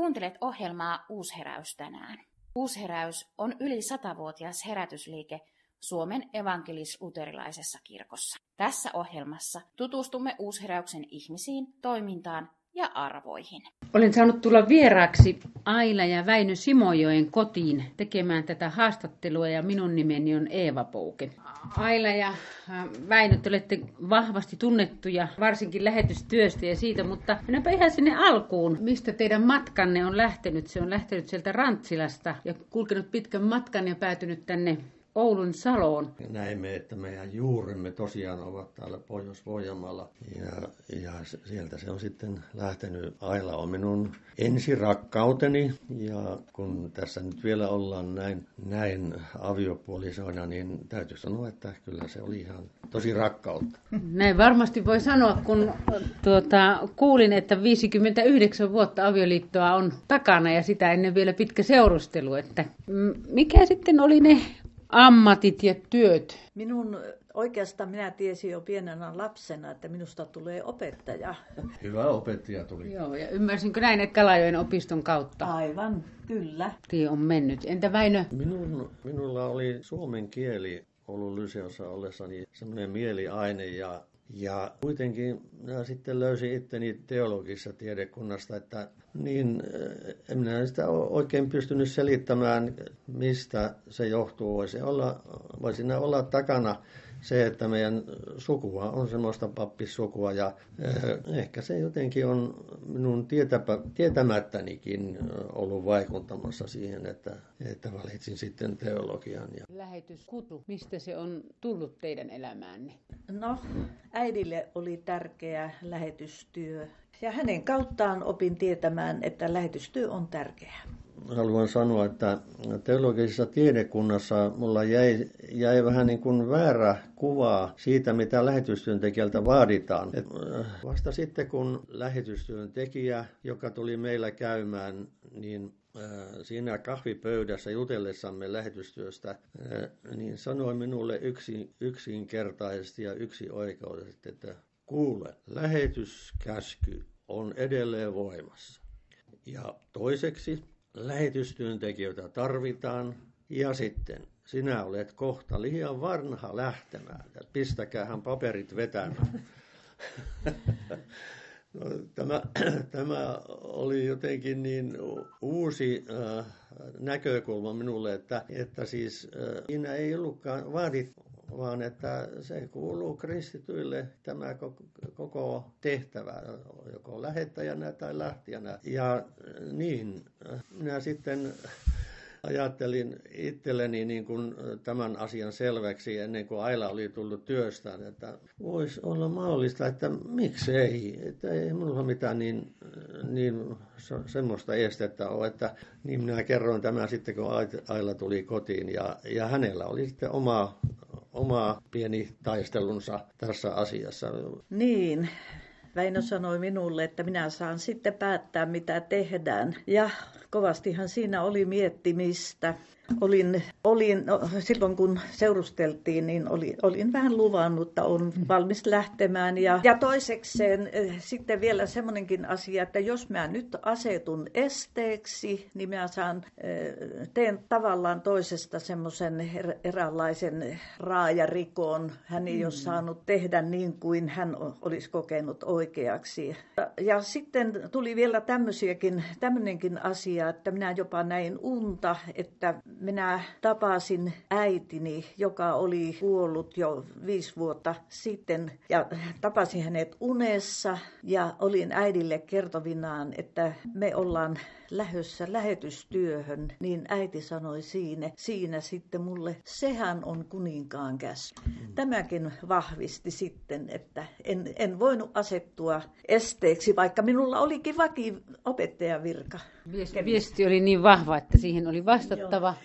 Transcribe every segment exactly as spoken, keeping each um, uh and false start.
Kuuntelet ohjelmaa Uusheräys tänään. Uusheräys on yli satavuotias herätysliike Suomen evankelis-luterilaisessa kirkossa. Tässä ohjelmassa tutustumme Uusheräyksen ihmisiin, toimintaan ja arvoihin. Olen saanut tulla vieraaksi Aila ja Väinö Simojoen kotiin tekemään tätä haastattelua ja minun nimeni on Eeva Pouke. Aila ja Väinö, te olette vahvasti tunnettuja varsinkin lähetystyöstä ja siitä, mutta mennäänpä ihan sinne alkuun. Mistä teidän matkanne on lähtenyt? Se on lähtenyt sieltä Rantsilasta ja kulkenut pitkän matkan ja päätynyt tänne Oulun Saloon. Näimme, että meidän juuremme tosiaan ovat täällä Pohjois-Pohjanmaalla ja, ja sieltä se on sitten lähtenyt. Aila on minun ensirakkauteni ja kun tässä nyt vielä ollaan näin, näin aviopuolisoina, niin täytyy sanoa, että kyllä se oli ihan tosi rakkautta. Näin varmasti voi sanoa, kun tuota, kuulin, että viisikymmentäyhdeksän vuotta avioliittoa on takana ja sitä ennen vielä pitkä seurustelu. Että mikä sitten oli ne ammatit ja työt? Minun oikeastaan minä tiesin jo pienenä lapsena, että minusta tulee opettaja. Hyvä opettaja tuli. Joo, ja ymmärsinkö näin, että Kalajoen opiston kautta? Aivan, kyllä. Tie on mennyt. Entä Väinö? Minun, minulla oli suomen kieli ollut lyseossa ollessani semmoinen mieliaine ja Ja kuitenkin minä sitten löysin itteni teologisessa tiedekunnasta, että niin en minä sitä oikein pystynyt selittämään, mistä se johtuu. Voisi olla, voisi olla takana se, että meidän sukua on semmoista pappissukua ja eh, ehkä se jotenkin on minun tietäpä, tietämättänikin ollut vaikuttamassa siihen, että, että valitsin sitten teologian. Ja Lähetyskutu, mistä se on tullut teidän elämäänne? No, äidille oli tärkeä lähetystyö ja hänen kauttaan opin tietämään, että lähetystyö on tärkeää. Haluan sanoa, että teologisessa tiedekunnassa mulla jäi, jäi vähän niin kuin väärä kuva siitä, mitä lähetystyöntekijältä vaaditaan. Et vasta sitten, kun lähetystyöntekijä, joka tuli meillä käymään, niin siinä kahvipöydässä jutellessamme lähetystyöstä, niin sanoi minulle yksin, yksinkertaisesti ja yksioikoisesti, että kuule, lähetyskäsky on edelleen voimassa. Ja toiseksi, lähetystyöntekijöitä tarvitaan ja sitten sinä olet kohta liian vanha lähtemään. Pistäkäähän paperit vetämään. No, tämä, tämä oli jotenkin niin uusi äh, näkökulma minulle, että, että siis äh, siinä ei ollutkaan vaadit, vaan että se kuuluu kristityille tämä koko, koko tehtävä, joko lähettäjänä tai lähtijänä. Ja niin, minä sitten ajattelin itselleni niin kuin tämän asian selväksi ennen kuin Aila oli tullut työstään, että voisi olla mahdollista, että miksei, että ei minulla mitään niin, niin semmoista estettä ole, että niin minä kerroin tämän sitten, kun Aila tuli kotiin ja, ja hänellä oli sitten oma, oma pieni taistelunsa tässä asiassa. Niin. Väinö sanoi minulle, että minä saan sitten päättää, mitä tehdään. Ja kovastihan siinä oli miettimistä. Olin, olin no, silloin kun seurusteltiin, niin oli, olin vähän luvannut, että olen valmis lähtemään. Ja, ja toisekseen äh, sitten vielä semmoinenkin asia, että jos mä nyt asetun esteeksi, niin mä saan, äh, teen tavallaan toisesta semmoisen er, eräänlaisen raajarikon. Hän ei mm. ole saanut tehdä niin kuin hän olisi kokenut oikeaksi. Ja, ja sitten tuli vielä tämmöisiäkin, tämmöinenkin asia, että minä jopa näin unta, että minä tapasin äitini, joka oli kuollut jo viisi vuotta sitten, ja tapasin hänet unessa ja olin äidille kertovinaan, että me ollaan lähdössä lähetystyöhön, niin äiti sanoi siinä, siinä sitten mulle, sehän on kuninkaan käsky. Mm. Tämäkin vahvisti sitten, että en, en voinut asettua esteeksi, vaikka minulla olikin vaki opettajan virka. Viesti, viesti oli niin vahva, että siihen oli vastattava. Joo.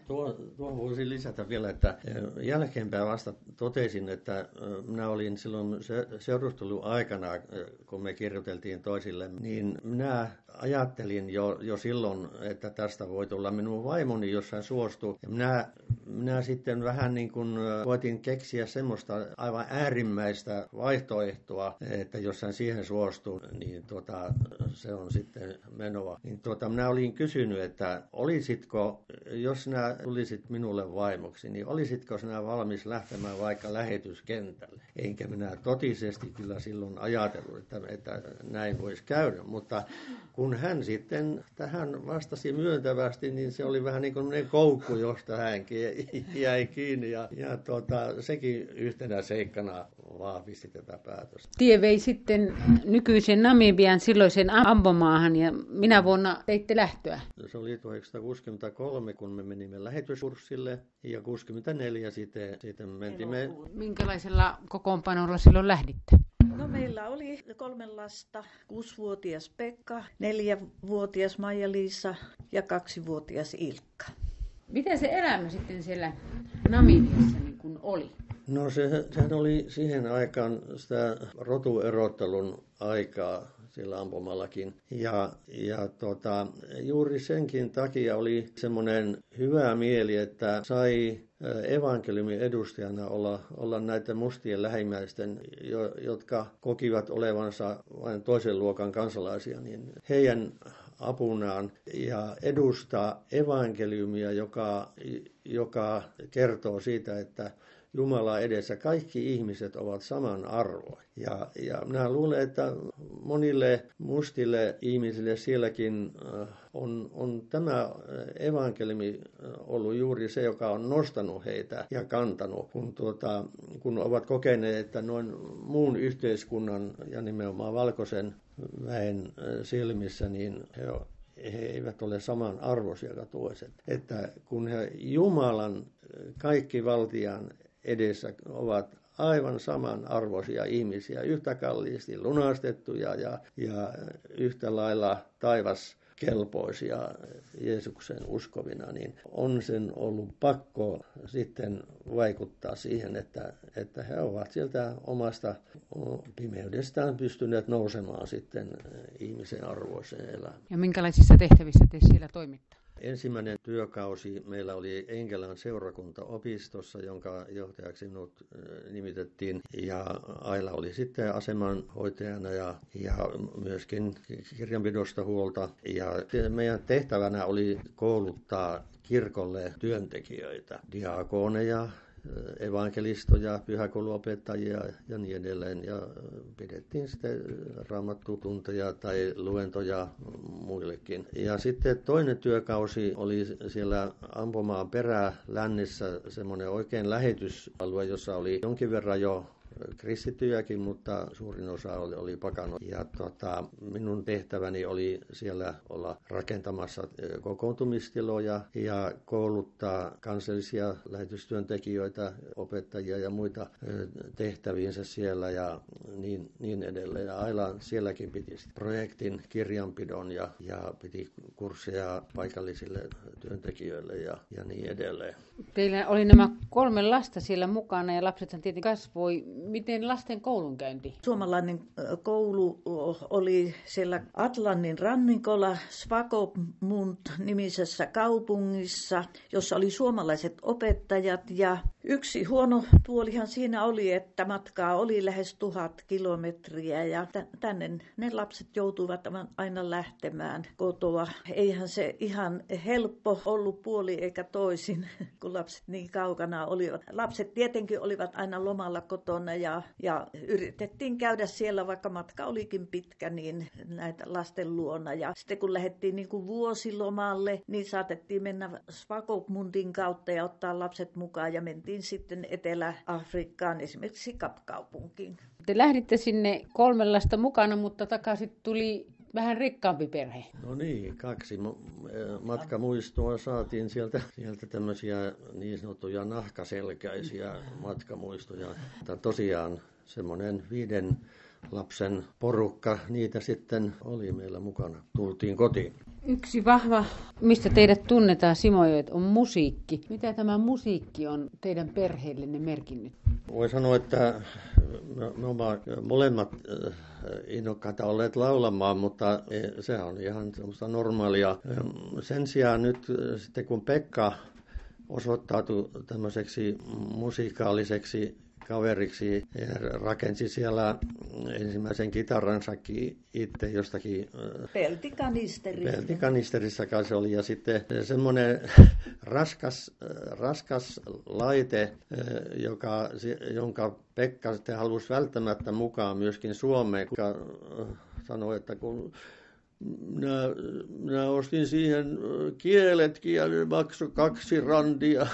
Tuo, tuo voisin lisätä vielä, että jälkeenpäin vasta totesin, että minä olin silloin seurusteluaikana, kun me kirjoiteltiin toisille, niin minä ajattelin jo, jo silloin, että tästä voi tulla minun vaimoni, jos hän suostuu. Ja minä, minä sitten vähän niin kuin voitin keksiä semmoista aivan äärimmäistä vaihtoehtoa, että jos hän siihen suostuu, niin tuota, se on sitten menoa. Niin tuota, minä olin kysynyt, että olisitko, jos sinä tulisit minulle vaimoksi, niin olisitko sinä valmis lähtemään vaikka lähetyskentälle? Enkä minä totisesti kyllä silloin ajatellut, että, että näin voisi käydä, mutta kun hän sitten tähän vastasi myöntävästi, niin se oli vähän niin kuin koukku, josta hän jäi kiinni. Ja, ja tuota, sekin yhtenä seikkana vahvisti tätä päätöstä. Tie vei sitten nykyisen Namibian silloisen Ambomaahan ja minä vuonna teitte lähtöä? Se oli tuhatyhdeksänsataakuusikymmentäkolme, kun me menimme lähetyskurssille ja kuusikymmentäneljä sitten, sitten mentimme. Minkälaisella kokoonpanolla silloin lähditte? No meillä oli kolme lasta, kuusivuotias Pekka, neljävuotias Maija-Liisa ja kaksivuotias Ilkka. Miten se elämä sitten siellä Namibiassa niin kuin oli? No se, sehän oli siihen aikaan sitä rotuerottelun aikaa siellä Ambomallakin. Ja, ja tota, juuri senkin takia oli semmoinen hyvä mieli, että sai evankeliumin edustajana olla, olla näiden mustien lähimmäisten, jo, jotka kokivat olevansa vain toisen luokan kansalaisia, niin heidän apunaan ja edustaa evankeliumia, joka, joka kertoo siitä, että Jumala edessä kaikki ihmiset ovat saman arvoa. Ja, ja minä luulen, että monille mustille ihmisille sielläkin on, on tämä evankeliumi ollut juuri se, joka on nostanut heitä ja kantanut, kun, tuota, kun ovat kokeneet, että noin muun yhteiskunnan ja nimenomaan valkoisen väen silmissä, niin he he eivät ole saman arvoisia kuin toiset. Että kun he Jumalan kaikki valtian edessä ovat aivan samanarvoisia ihmisiä, yhtä kalliisti lunastettuja ja, ja yhtä lailla taivaskelpoisia Jeesuksen uskovina, niin on sen ollut pakko sitten vaikuttaa siihen, että, että he ovat sieltä omasta pimeydestään pystyneet nousemaan sitten ihmisen arvoiseen elämään. Ja minkälaisissa tehtävissä te siellä toimitte? Ensimmäinen työkausi meillä oli Enkelän seurakuntaopistossa, jonka johtajaksi minut nimitettiin. Ja Aila oli sitten asemanhoitajana ja, ja myöskin kirjanpidosta huolta. Ja meidän tehtävänä oli kouluttaa kirkolle työntekijöitä, diakoneja, evankelistoja, pyhäkouluopettajia ja niin edelleen. Ja pidettiin sitten raamattutunteja tai luentoja muillekin. Ja sitten toinen työkausi oli siellä Ambomaan perälännessä semmoinen oikein lähetysalue, jossa oli jonkin verran jo kristittyjäkin, mutta suurin osa oli, oli pakano. Ja tota, minun tehtäväni oli siellä olla rakentamassa kokoontumistiloja ja kouluttaa kansallisia lähetystyöntekijöitä, opettajia ja muita tehtäviinsä siellä ja niin, niin edelleen. Ja Aila sielläkin piti projektin kirjanpidon ja, ja piti kursseja paikallisille työntekijöille ja, ja niin edelleen. Teillä oli nämä kolme lasta siellä mukana ja lapsethan tietenkin kasvoi. Miten lasten koulunkäynti? Suomalainen koulu oli siellä Atlantin rannikolla Swakopmund-nimisessä kaupungissa, jossa oli suomalaiset opettajat. Ja yksi huono puolihan siinä oli, että matkaa oli lähes tuhat kilometriä ja tänne ne lapset joutuivat aina lähtemään kotoa. Eihän se ihan helppo ollut puoli eikä toisin, kun lapset niin kaukana olivat. Lapset tietenkin olivat aina lomalla kotona ja, ja yritettiin käydä siellä, vaikka matka olikin pitkä, niin näitä lasten luona. Ja sitten kun lähdettiin niin kuin vuosilomalle, niin saatettiin mennä Swakopmundin kautta ja ottaa lapset mukaan ja mentiin sitten Etelä-Afrikkaan, esimerkiksi Kapkaupunkiin. Te lähditte sinne kolme lasta mukana, mutta takaisin tuli vähän rikkaampi perhe. No niin, kaksi matkamuistoa saatiin sieltä, sieltä tämmöisiä niin sanottuja nahkaselkäisiä matkamuistoja. Mutta tosiaan semmoinen viiden lapsen porukka, niitä sitten oli meillä mukana. Tultiin kotiin. Yksi vahva, mistä teidät tunnetaan, Simojoet, on musiikki. Mitä tämä musiikki on teidän perheellenne merkinnyt? Voi sanoa, että me olemme molemmat innokkaita olleet laulamaan, mutta se on ihan semmoista normaalia. Sen sijaan nyt sitten kun Pekka osoittautui tämmöiseksi musikaaliseksi kaveriksi ja rakensi siellä ensimmäisen kitaransakin itse jostakin peltikanisterista. Peltikanisterissa kai se oli. Ja sitten semmoinen raskas, raskas laite, joka, jonka Pekka sitten halusi välttämättä mukaan myöskin Suomeen, joka sanoi, että kun Minä, minä ostin siihen kieletkin ja ne maksoi kaksi randia.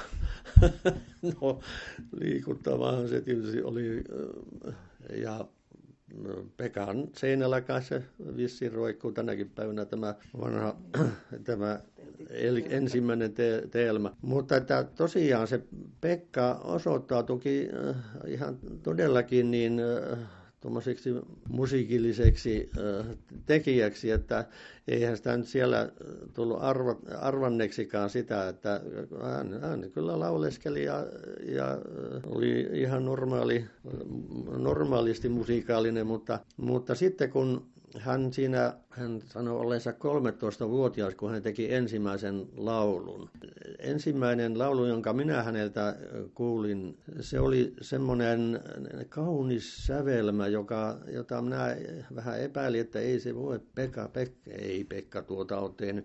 No, liikuttavahan se tietysti oli. Ja Pekan seinällä kai se vissiin roikkuu tänäkin päivänä tämä vanha, tämä ensimmäinen te- teelmä. Mutta että tosiaan se Pekka osoittautuikin ihan todellakin niin tuommoiseksi musiikilliseksi äh, tekijäksi, että eihän sitä nyt siellä tullut arva, arvanneksikaan sitä, että hän, hän kyllä lauleskeli ja, ja oli ihan normaali, normaalisti musiikaalinen, mutta, mutta sitten kun hän siinä, hän sanoi ollensa kolmetoistavuotias, kun hän teki ensimmäisen laulun. Ensimmäinen laulu, jonka minä häneltä kuulin, se oli semmoinen kaunis sävelmä, joka, jota minä vähän epäilin, että ei se voi Pekka, Pekka, ei Pekka tuota ole tehnyt.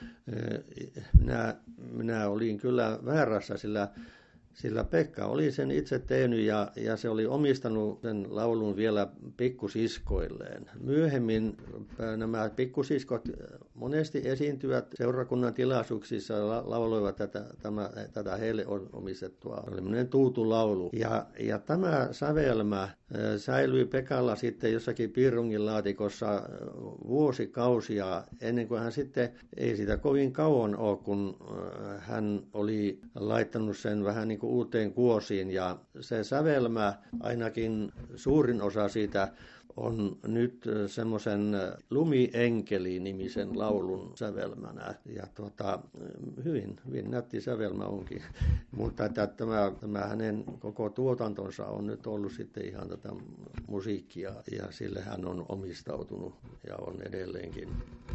Minä, minä olin kyllä väärässä, sillä Sillä Pekka oli sen itse tehnyt ja, ja se oli omistanut sen laulun vielä pikkusiskoilleen. Myöhemmin nämä pikkusiskot monesti esiintyvät seurakunnan tilaisuuksissa ja la, lauloivat tätä, tämä, tätä heille omistettua. Se oli sellainen tuutulaulu. Ja, ja tämä sävelmä säilyi Pekalla sitten jossakin piirungin laatikossa vuosikausia ennen kuin hän sitten, ei sitä kovin kauan ole, kun hän oli laittanut sen vähän niin kuin uuteen kuosiin ja se sävelmä, ainakin suurin osa siitä on nyt semmoisen Lumienkeli-nimisen laulun sävelmänä. Ja tuota, hyvin, hyvin nätti sävelmä onkin. Mutta että tämä, tämä hänen koko tuotantonsa on nyt ollut sitten ihan tätä musiikkia ja sille hän on omistautunut ja on edelleenkin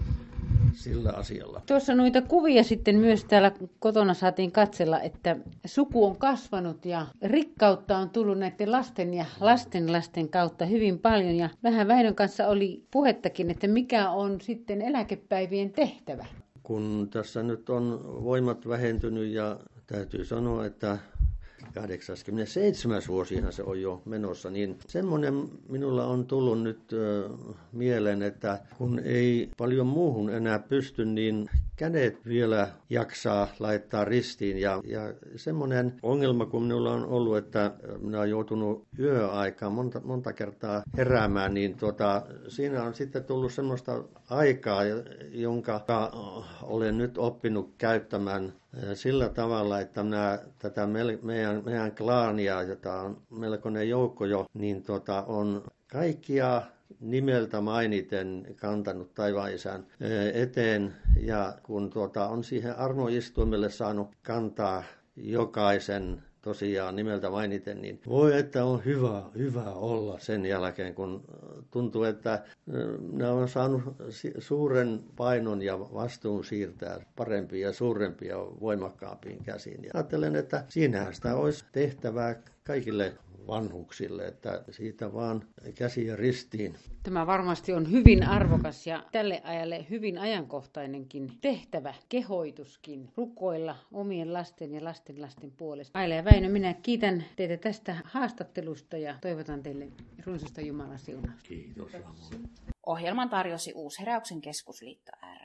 sillä asialla. Tuossa noita kuvia sitten myös täällä kotona saatiin katsella, että suku on kasvanut ja rikkautta on tullut näiden lasten ja lastenlasten kautta hyvin paljon. Ja vähän Väinön kanssa oli puhettakin, että mikä on sitten eläkepäivien tehtävä. Kun tässä nyt on voimat vähentynyt ja täytyy sanoa, että kahdeksankymmentäseitsemän vuosihan se on jo menossa, niin semmoinen minulla on tullut nyt ö, mieleen, että kun ei paljon muuhun enää pysty, niin kädet vielä jaksaa laittaa ristiin. Ja, ja semmoinen ongelma, kun minulla on ollut, että minä olen joutunut yöaikaan monta, monta kertaa heräämään, niin tuota, siinä on sitten tullut semmoista aikaa, jonka olen nyt oppinut käyttämään sillä tavalla, että minä tätä meidän, meidän klaania, jota on melkoinen joukko jo, niin tuota, on kaikkia nimeltä mainiten kantanut taivaan isän eteen. Ja kun tuota, on siihen armoistuimelle saanut kantaa jokaisen tosiaan nimeltä mainiten, niin voi, että on hyvä, hyvä olla sen jälkeen, kun tuntuu, että ne on saanut suuren painon ja vastuun siirtää parempiin ja suurempiin ja voimakkaampiin käsiin. Ja ajattelen, että siinähän sitä olisi tehtävää kaikille vanhuksille, että siitä vaan käsiä ristiin. Tämä varmasti on hyvin arvokas ja tälle ajalle hyvin ajankohtainenkin tehtävä, kehoituskin, rukoilla omien lasten ja lastenlasten puolesta. Aila ja Väinö, minä kiitän teitä tästä haastattelusta ja toivotan teille runsasta Jumalan siunausta. Kiitos. Ohjelman tarjosi Uusheräyksen keskusliitto ry.